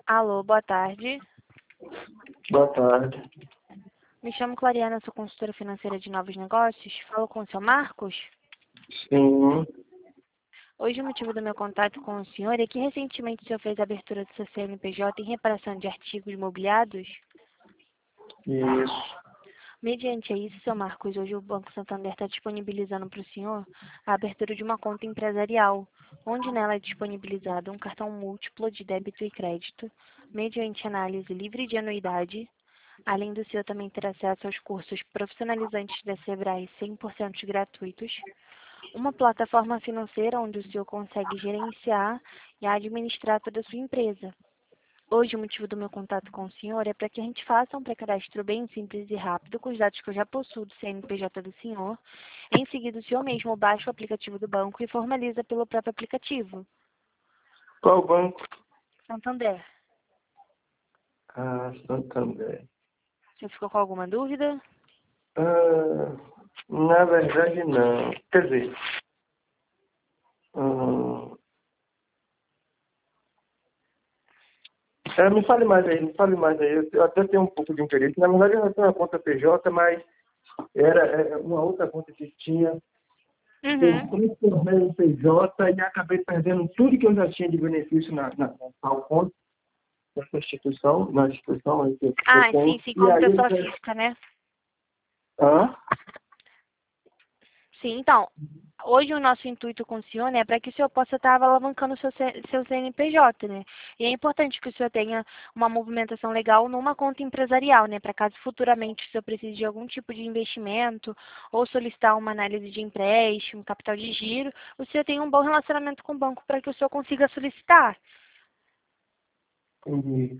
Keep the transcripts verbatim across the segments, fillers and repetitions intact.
Alô, boa tarde. Boa tarde. Me chamo Clariana, sou consultora financeira de novos negócios. Falo com o seu Marcos. Sim, Hoje o motivo do meu contato com o senhor é que recentemente o senhor fez a abertura do seu C N P J em reparação de artigos mobiliados. isso. Mediante isso, seu Marcos, hoje o Banco Santander está disponibilizando para o senhor a abertura de uma conta empresarial, onde nela é disponibilizado um cartão múltiplo de débito e crédito, mediante análise livre de anuidade. Além do senhor também ter acesso aos cursos profissionalizantes da Sebrae cem por cento gratuitos, uma plataforma financeira onde o senhor consegue gerenciar e administrar toda a sua empresa. Hoje, o motivo do meu contato com o senhor é para que a gente faça um pré-cadastro bem simples e rápido com os dados que eu já possuo do C N P J do senhor. Em seguida, o senhor mesmo baixa o aplicativo do banco e formaliza pelo próprio aplicativo. Qual banco? Santander. Ah, Santander. O senhor ficou com alguma dúvida? Ah, na verdade, não. Quer dizer, hum, é, me fale mais aí, me fale mais aí. Eu até tenho um pouco de interesse. Na verdade, eu já tenho uma conta P J, mas era, era uma outra conta que tinha. Eu Uhum. transformei em P J e acabei perdendo tudo que eu já tinha de benefício na, na, na tal conta, nessa instituição, na instituição aí que eu Ah, sim, tenho. sim, E como aí, pessoa eu- física, né? hã? Sim, então, hoje o nosso intuito com o senhor, né, é para que o senhor possa estar alavancando o seu, C- seu C N P J, né? E é importante que o senhor tenha uma movimentação legal numa conta empresarial, né, para caso futuramente o senhor precise de algum tipo de investimento ou solicitar uma análise de empréstimo, capital de giro, o senhor tenha um bom relacionamento com o banco para que o senhor consiga solicitar. Entendi.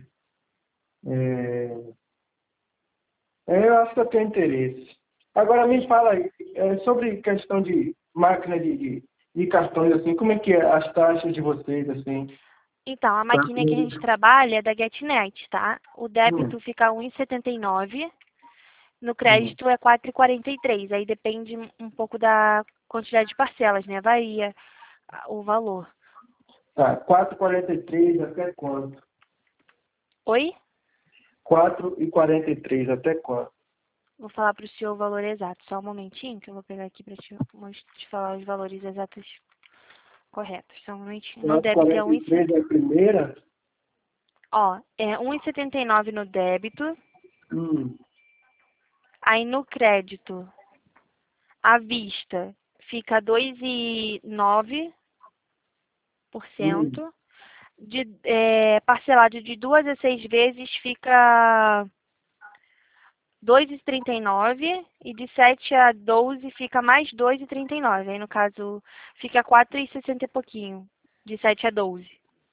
É, é, eu acho que eu tenho interesse. Agora me fala aí, é, sobre questão de máquina de, de, de cartões, assim, como é que é as taxas de vocês, assim? Então, a Pra... maquininha que a gente trabalha é da GetNet, tá? O Hum, débito fica um real e setenta e nove centavos. No hum. crédito é quatro reais e quarenta e três. Aí depende um pouco da quantidade de parcelas, né? Varia ah, o valor. Tá, quatro e quarenta e três até quanto? Oi? quatro e quarenta e três até quanto? Vou falar para o senhor o valor exato. Só um momentinho que eu vou pegar aqui para te, mos- te falar os valores exatos corretos. Só um momentinho. No quatro e débito é quarenta um e e se- três é a primeira? ó, é um real e setenta e nove no débito. Hum, Aí no crédito, à vista, fica dois e nove por hum. cento. De, é, parcelado de duas a seis vezes fica dois e trinta e nove e de sete a doze fica mais dois e trinta e nove. Aí no caso fica quatro e sessenta e pouquinho, de sete a doze.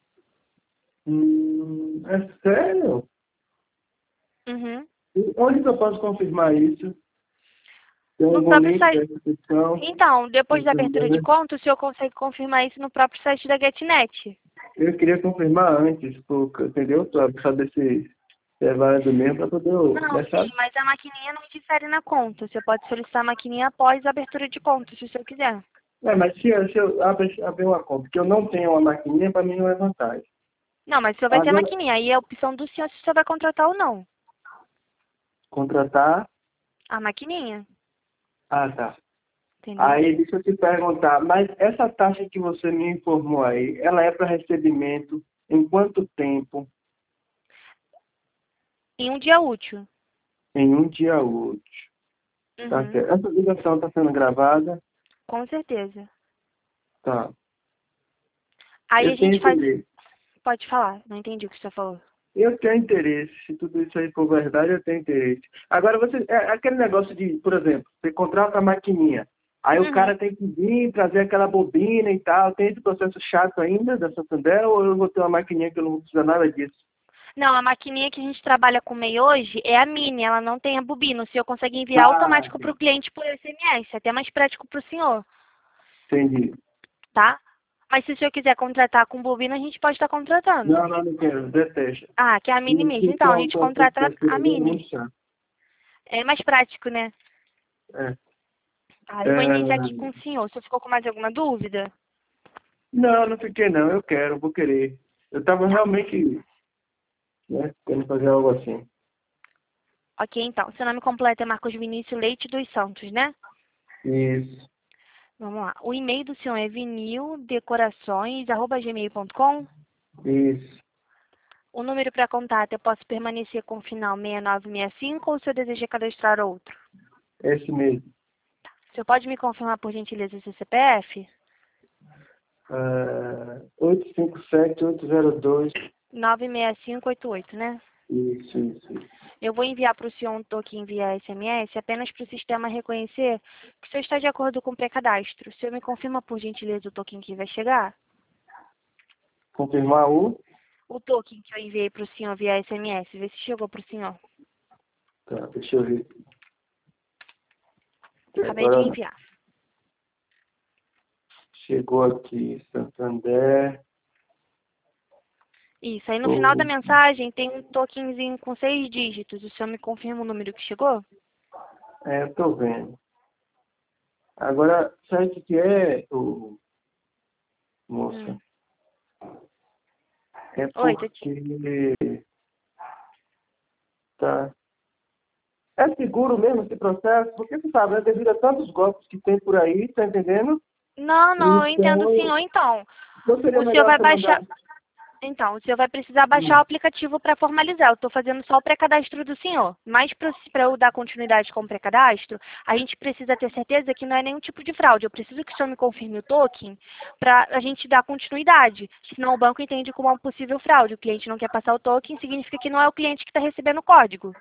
Hum, é sério? Uhum. E onde que eu posso confirmar isso? Tem No algum próprio link da site. instituição? Então, depois da abertura de Santander? conta, o senhor consegue confirmar isso no próprio site da GetNet. Eu queria confirmar antes, porque, entendeu? Para saber se, se é válido mesmo, para poder eu Não, deixar. sim, mas a maquininha não difere na conta. Você pode solicitar a maquininha após a abertura de conta, se o senhor quiser. É, mas se, eu- se eu abrir, abrir uma conta, que eu não tenho uma maquininha, para mim não é vantagem. Não, mas o senhor vai ter a Agora, maquininha. Aí é a opção do senhor se o senhor vai contratar ou não. contratar. A maquininha, Ah, tá. entendeu? Aí, deixa eu te perguntar, mas essa taxa que você me informou aí, ela é para recebimento em quanto tempo? Em um dia útil. Em um dia útil. Tá Uhum, certo. Essa ligação está sendo gravada? com certeza. Tá. Aí a Eu tenho gente faz. interesse. Pode falar, não entendi o que você falou. Eu tenho interesse. Se tudo isso aí for verdade, eu tenho interesse. Agora, você, é aquele negócio de, por exemplo, você contrata a maquininha. Aí o Uhum. cara tem que vir trazer aquela bobina e tal. Tem esse processo chato ainda da Santander ou eu vou ter uma maquininha que eu não vou precisar nada disso? Não, a maquininha que a gente trabalha com o M E I hoje é a Mini, ela não tem a bobina. O senhor consegue enviar Ah, automático para o cliente por S M S, é até mais prático para o senhor, entendi. tá? Mas se o senhor quiser contratar com bobina, a gente pode estar contratando. Não, não, não quero. Detesto. Ah, que é a Mini Isso mesmo. que Então, é a um gente processo contrata que a é Mini. muito chato. É mais prático, né? É. Tá, eu vou iniciar aqui com É, o senhor. O senhor ficou com mais alguma dúvida? não, não fiquei não. Eu quero, vou querer. Eu estava Tá. realmente. né? Querendo fazer algo assim. Ok, então. Seu nome completo é Marcos Vinícius Leite dos Santos, né? Isso, Vamos lá. O e-mail do senhor é vinildecorações arroba gmail ponto com. isso. O número para contato, eu posso permanecer com o final seis nove seis cinco ou o senhor deseja cadastrar outro? Esse mesmo. O senhor pode me confirmar, por gentileza, o seu C P F? Ah, oito cinco sete, oito zero dois. nove seis cinco oito oito, né? Isso, isso, isso. Eu vou enviar para o senhor um token via S M S apenas para o sistema reconhecer que o senhor está de acordo com o pré-cadastro. O senhor me confirma, por gentileza, o token que vai chegar? Confirmar o? O token que eu enviei para o senhor via S M S, vê se chegou para o senhor. Tá, deixa eu ver. Acabei de Agora enviar. chegou aqui, Santander. Isso, aí no final da Tô... mensagem tem um tokenzinho com seis dígitos. O senhor me confirma o número que chegou? É, tô vendo. Agora, sabe o que que é, ô, Hum. moça? É Oi, tô te... porque tá. É seguro mesmo esse processo? Porque você sabe, né, devido a tantos golpes que tem por aí, tá entendendo? Não, não, eu entendo o Então, senhor, então. não seria O senhor melhor vai você mandar. baixar... Então, o senhor vai precisar baixar o Hum. aplicativo para formalizar. Eu estou fazendo só o pré-cadastro do senhor. Mas para eu dar continuidade com o pré-cadastro, a gente precisa ter certeza que não é nenhum tipo de fraude. Eu preciso que o senhor me confirme o token para a gente dar continuidade. Senão o banco entende como uma possível fraude. O cliente não quer passar o token, significa que não é o cliente que está recebendo o código.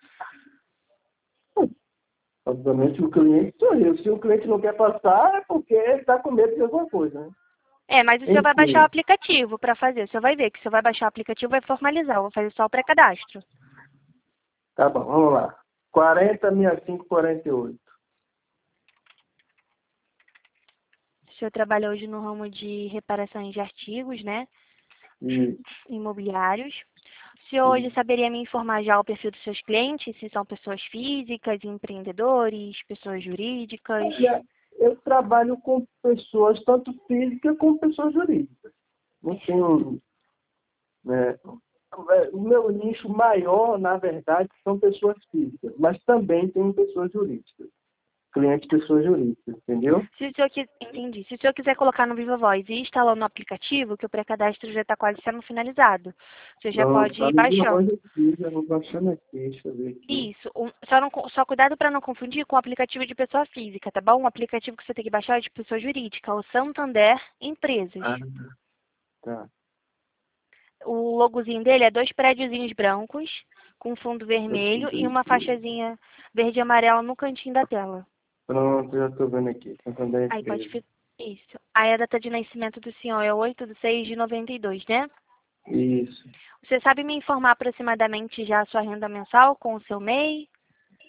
Obviamente o cliente sou eu. Se o cliente não quer passar, é porque ele está com medo de alguma coisa, né? É, mas o senhor vai baixar o Enfim, aplicativo para fazer. O senhor vai ver que o senhor vai baixar o aplicativo e vai formalizar. Eu vou fazer só o pré-cadastro. tá bom, vamos lá. quarenta, sessenta e cinco, quarenta e oito. O senhor trabalha hoje no ramo de reparações de artigos, né? Isso, Imobiliários. O senhor hoje isso. saberia me informar já o perfil dos seus clientes, se são pessoas físicas, empreendedores, pessoas jurídicas? Olha, eu trabalho com pessoas, tanto físicas como pessoas jurídicas. Não Perfeito. tenho, né, o meu nicho maior, na verdade, são pessoas físicas, mas também tem pessoas jurídicas. Clientes pessoas jurídicas, entendeu? Se o senhor, qui- entendi. Se o senhor quiser colocar no Viva Voz e instalar no aplicativo, que o pré-cadastro já está quase sendo finalizado, o senhor já Não, pode tá ir no meu baixando. voz aqui, já vou baixando aqui, deixa eu ver aqui. Isso. Um- só, não co- só cuidado para não confundir com o aplicativo de pessoa física, tá bom? O aplicativo que você tem que baixar é de pessoa jurídica, o Santander Empresas. Ah, tá. O logozinho dele é dois prédiozinhos brancos, com fundo Deixa eu vermelho ver e uma aqui. faixazinha verde e amarela no cantinho da tela. Pronto, já estou vendo aqui. Santander Aí pode Empresa. ficar. Isso. Aí a data de nascimento do senhor é oito de seis de noventa e dois, né? Isso. Você sabe me informar aproximadamente já a sua renda mensal com o seu M E I?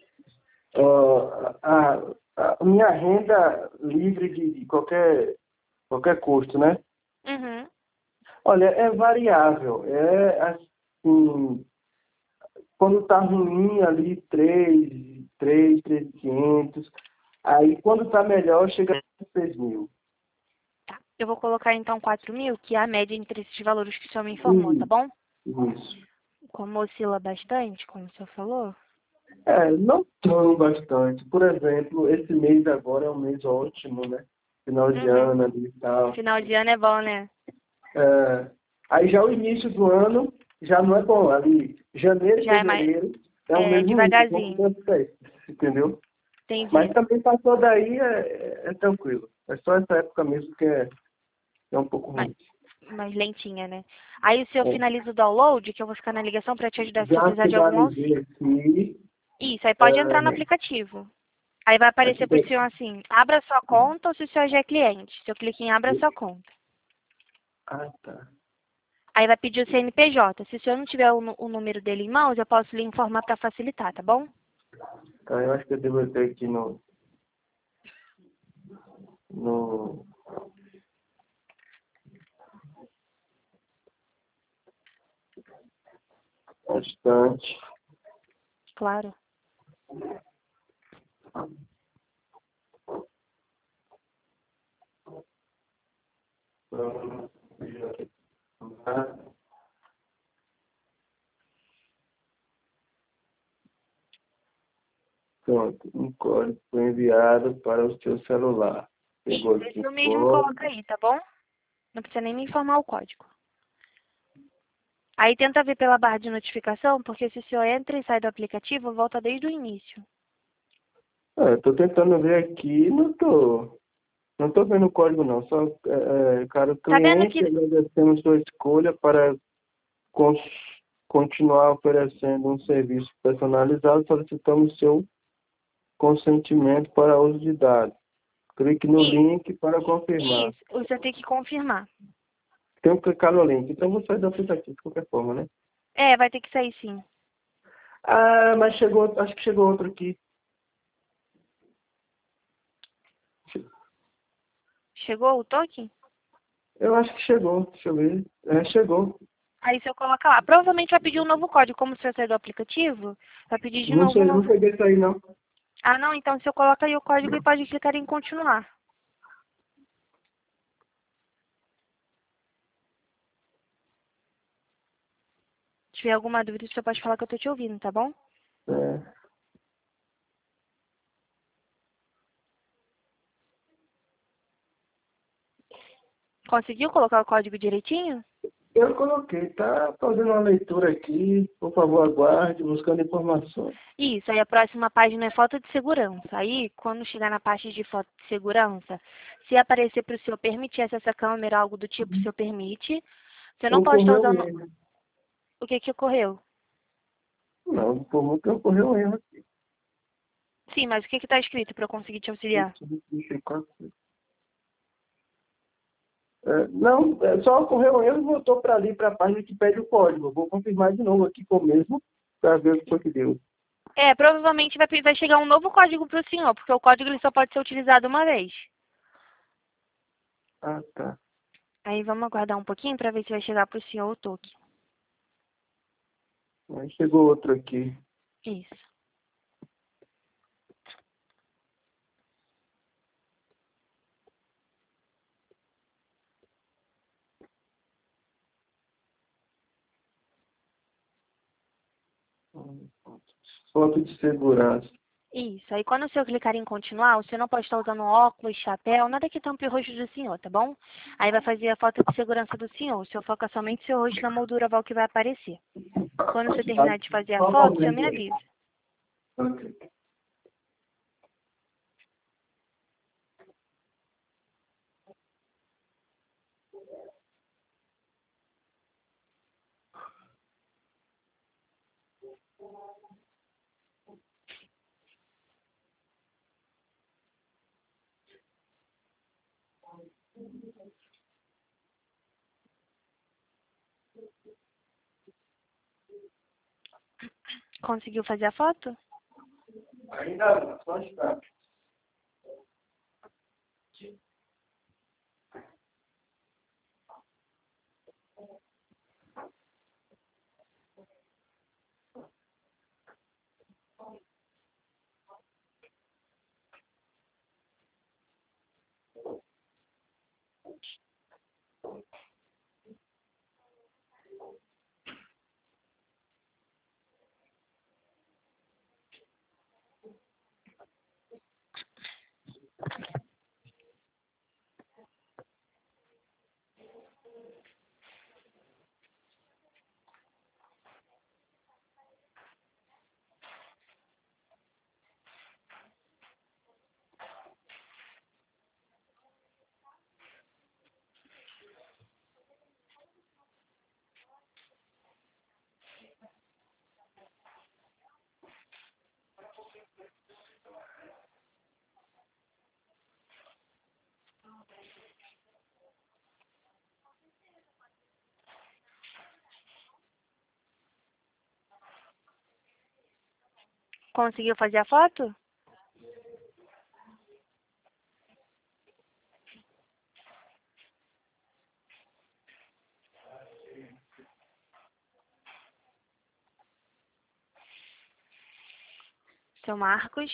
Ó, a, a minha renda livre de, de qualquer, qualquer custo, né? Uhum. Olha, é variável. É assim, quando tá ruim ali, três, três, três mil e quinhentos. Aí quando tá melhor, chega a seis mil. Tá. Eu vou colocar então quatro mil, que é a média entre esses valores que o senhor me informou, tá Isso. bom? Isso. Como oscila bastante, como o senhor falou. É, não tão bastante. Por exemplo, esse mês agora é um mês ótimo, né? Final de Uhum. ano ali e tal. Final de ano é bom, né? É, aí já o início do ano já não é bom. Ali, janeiro e Já é mais fevereiro é um é, mês ruim, como devagarzinho. tanto festas, entendeu? Mas Entendi. também passou daí é, é, é tranquilo. É só essa época mesmo que é, é um pouco Mais, ruim. mais lentinha, né? Aí o senhor É. finaliza o download, que eu vou ficar na ligação para te ajudar se você Já precisar de algum finalizei auxílio. aqui. Isso, aí pode entrar no É, aplicativo. Aí vai aqui aparecer pro tem, senhor assim, abra sua conta ou se o senhor já é cliente. Se eu clicar em abra sua conta. ah, tá. Aí vai pedir o C N P J. Se o senhor não tiver o, nu- o número dele em mãos, eu posso lhe informar para facilitar, tá bom? Então eu acho que eu devo ter aqui no, no bastante. Claro. Pronto, um código foi enviado para o seu celular. Pegou Isso, aqui esse o mesmo código. coloca aí, tá bom? Não precisa nem me informar o código. Aí tenta ver pela barra de notificação, porque se o senhor entra e sai do aplicativo, volta desde o início. Ah, eu tô tentando ver aqui, não tô. Não tô vendo o código não. Só, é, é, caro Tá vendo cliente, que... agradecemos sua escolha para cons- continuar oferecendo um serviço personalizado. Solicitamos seu consentimento para uso de dados. Clique no Isso, link para confirmar. isso. O senhor tem que confirmar. Tem que clicar no link. Então, eu vou sair do aplicativo de qualquer forma, né? É, vai ter que sair sim. Ah, mas chegou, acho que chegou outro aqui. Chegou o token? Eu acho que chegou, deixa eu ver. É, chegou. Aí se eu colocar lá, provavelmente vai pedir um novo código. Como se eu sair do aplicativo, vai pedir de Não novo um sei, não novo. peguei isso aí não. Ah, não, então se eu coloco aí o código e pode clicar em continuar. Se tiver alguma dúvida, você pode falar que eu tô te ouvindo, tá bom? É. Conseguiu colocar o código direitinho? Eu coloquei, tá fazendo uma leitura aqui. Por favor, aguarde, buscando informações. Isso, aí a próxima página é foto de segurança. Aí, quando chegar na parte de foto de segurança, se aparecer para o senhor permitir acesso à câmera, algo do tipo, o senhor permite. Você não pode estar Ocorreu um usando... erro. O que que ocorreu? Não, informou que ocorreu um erro aqui. Sim, mas o que que está escrito para eu conseguir te auxiliar? É, não, é, só ocorreu um erro e voltou para ali, para a página que pede o código. Eu vou confirmar de novo aqui com o mesmo, para ver o que foi que deu. É, provavelmente vai, vai chegar um novo código para o senhor, porque o código ele só pode ser utilizado uma vez. Ah, tá. Aí vamos aguardar um pouquinho para ver se vai chegar para o senhor o token. Aí chegou outro aqui. Isso. Foto de segurança. Isso. Aí quando o senhor clicar em continuar, o senhor não pode estar usando óculos, chapéu, nada que tampe o rosto do senhor, tá bom? Aí vai fazer a foto de segurança do senhor. O senhor foca somente seu rosto na moldura oval que vai aparecer. Quando você terminar de fazer a Qual foto, o senhor momento me aí? avisa. Ok. Conseguiu fazer a foto? Ainda não, só está. Conseguiu fazer a foto? Seu Marcos?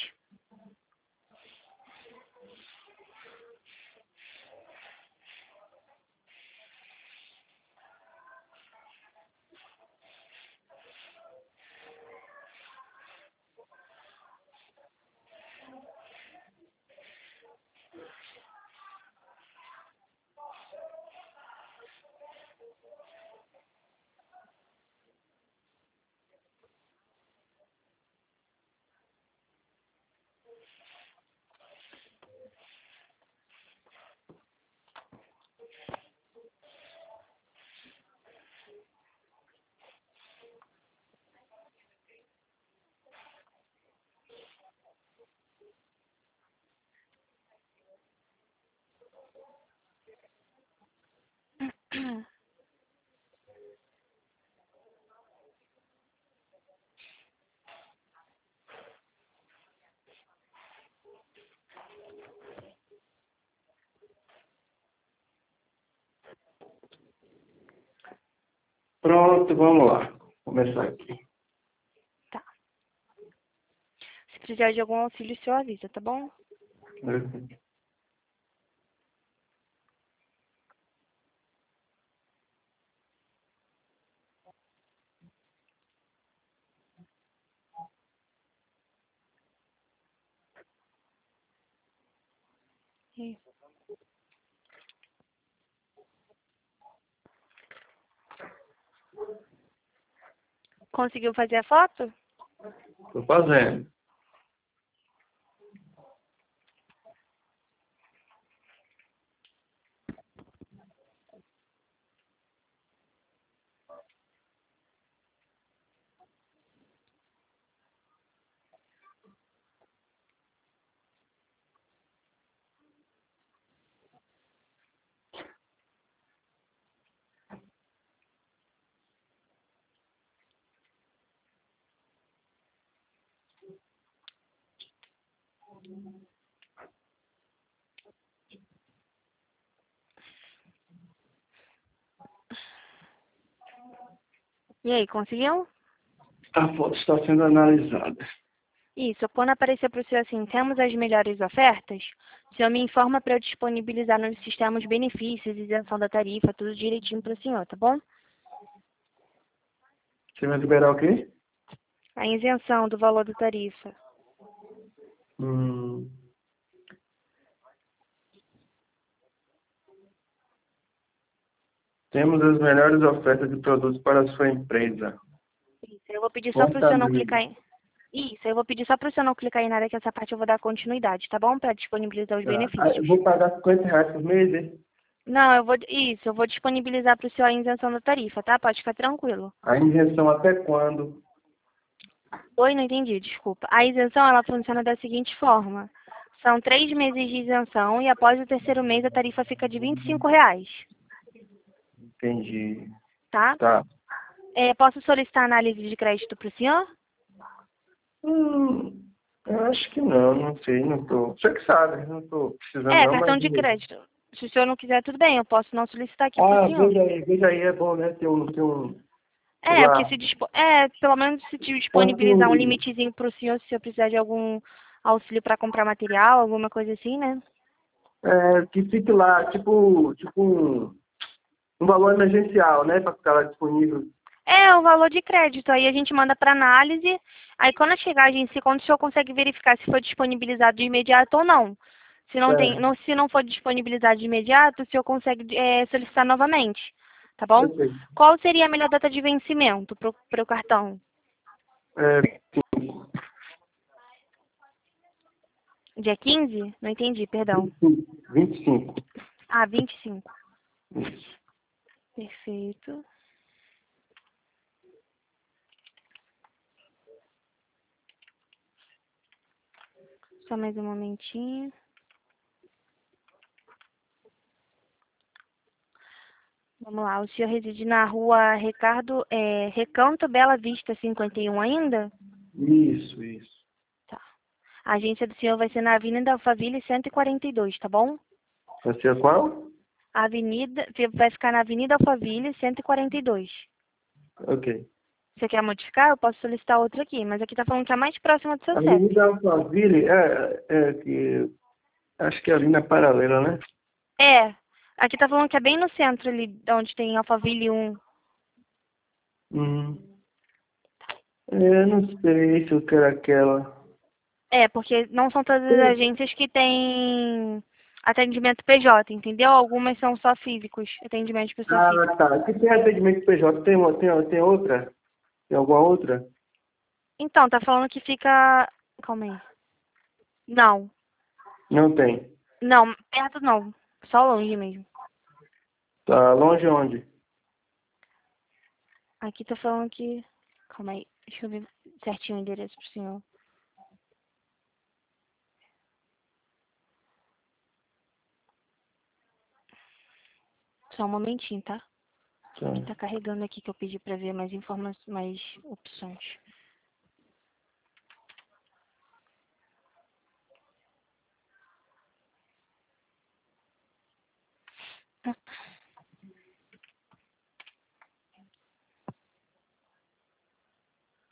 Pronto, vamos lá. Vou começar aqui. Tá. Se precisar de algum auxílio, o senhor avisa, tá bom? Ok. E- Conseguiu fazer a foto? Tô fazendo. E aí, conseguiu? A foto está sendo analisada. Isso, quando aparecer para o senhor assim, temos as melhores ofertas, o senhor me informa para eu disponibilizar no sistema os benefícios, isenção da tarifa, tudo direitinho para o senhor, tá bom? Você vai liberar o quê? A isenção do valor da tarifa. Hum, temos as melhores ofertas de produtos para a sua empresa. Isso, eu vou pedir só para o senhor não Fortaleza. clicar em... Isso, eu vou pedir só para o senhor não clicar em nada, que essa parte eu vou dar continuidade, tá bom? Para disponibilizar os Tá. Ah, eu benefícios. vou pagar cinquenta reais por mês, hein? Não, eu vou... Isso, eu vou disponibilizar para o senhor a isenção da tarifa, tá? Pode ficar tranquilo. A injeção até quando? Oi, não entendi, desculpa. A isenção, ela funciona da seguinte forma. São três meses de isenção e após o terceiro mês a tarifa fica de vinte e cinco reais, Entendi. tá? Tá. É, posso solicitar análise de crédito para o senhor? Hum, eu acho que não, não sei, não tô. Você que sabe, não tô precisando É, não, mas. cartão de crédito. Se o senhor não quiser, tudo bem, eu posso não solicitar aqui para o Ah, senhor. veja aí, veja aí, é bom, né? Ter um, ter um, sei É, porque lá, se dispo... é, pelo menos se te disponibilizar um conteúdo. limitezinho para o senhor, se o senhor precisar de algum auxílio para comprar material, alguma coisa assim, né? É, que fique lá, tipo, tipo um, um valor emergencial, né? Para ficar lá disponível. É, o valor de crédito. Aí a gente manda para análise. Aí quando chegar a agência, quando o senhor consegue verificar se foi disponibilizado de imediato ou não. Se não tem, É, não, se não for disponibilizado de imediato, o senhor consegue é, solicitar novamente. Tá bom? eu sei. Qual seria a melhor data de vencimento para o cartão? É, Dia quinze? Não entendi, perdão. vinte e cinco. Ah, vinte e cinco. Isso. Perfeito. Só mais um momentinho. Vamos lá, o senhor reside na rua Ricardo, é, Recanto Bela Vista cinquenta e um ainda? Isso, isso. Tá. A agência do senhor vai ser na Avenida Alphaville cento e quarenta e dois, tá bom? Vai ser qual? A avenida, vai ficar na Avenida Alphaville cento e quarenta e dois. Ok. Você quer modificar? Eu posso solicitar outra aqui, mas aqui tá falando que é a mais próxima do seu C E P. Avenida Alphaville, é, é que acho que é ali na paralela, né? É, aqui tá falando que é bem no centro ali, onde tem Alphaville um. Hum. É, não sei se eu quero aquela. É, porque não são todas as agências que têm atendimento P J, entendeu? Algumas são só físicos, atendimento de pessoa Ah, física. tá. Que tem atendimento P J? Tem, uma- tem, tem outra? Tem alguma outra? Então, tá falando que fica... Calma aí. Não, Não tem. não, perto não. Só longe mesmo. Tá longe onde? Aqui tá falando que... Calma aí, deixa eu ver certinho o endereço pro senhor. Só um momentinho, tá? Tá. Que tá carregando aqui que eu pedi pra ver mais informações, mais opções.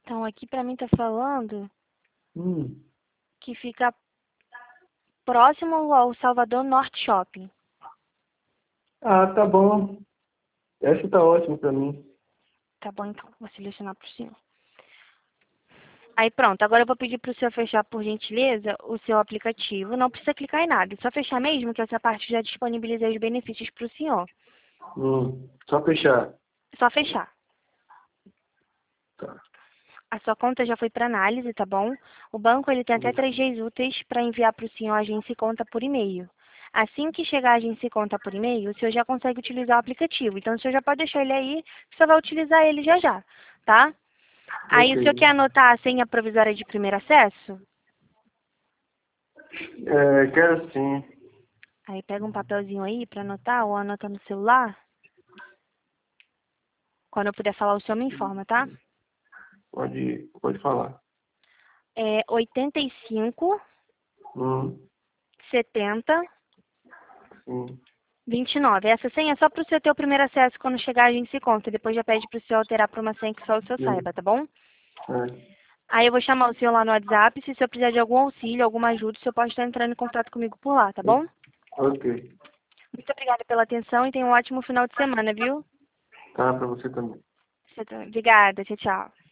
Então, aqui pra mim tá falando Hum. que fica próximo ao Salvador Norte Shopping. Ah, tá bom. Essa tá ótima pra mim. Tá bom, então. Vou selecionar pro senhor. Aí pronto, agora eu vou pedir pro senhor fechar, por gentileza, o seu aplicativo. Não precisa clicar em nada, é só fechar mesmo, que essa parte já disponibilizei os benefícios pro senhor. Hum. Só fechar. É só fechar. Tá. A sua conta já foi para análise, tá bom? O banco ele tem até Hum. três dias úteis para enviar para o senhor a agência e conta por e-mail. Assim que chegar a agência e conta por e-mail, o senhor já consegue utilizar o aplicativo. Então, o senhor já pode deixar ele aí, o senhor vai utilizar ele já já, tá? Aí, o senhor quer Ok. anotar a senha provisória de primeiro acesso? É, quero sim. Aí, pega um papelzinho aí para anotar ou anota no celular. Quando eu puder falar, o senhor me informa, tá? Pode, pode falar. É oitenta e cinco, Hum. setenta, Sim. vinte e nove. Essa senha é só para o senhor ter o primeiro acesso quando chegar a agência e conta. Depois já pede para o senhor alterar para uma senha que só o senhor Sim. saiba, tá bom? É. Aí eu vou chamar o senhor lá no WhatsApp. Se o senhor precisar de algum auxílio, alguma ajuda, o senhor pode estar entrando em contato comigo por lá, tá bom? Ok. Muito obrigada pela atenção e tenha um ótimo final de semana, viu? Tá, pra você também. Você também. Obrigada. Tchau, tchau.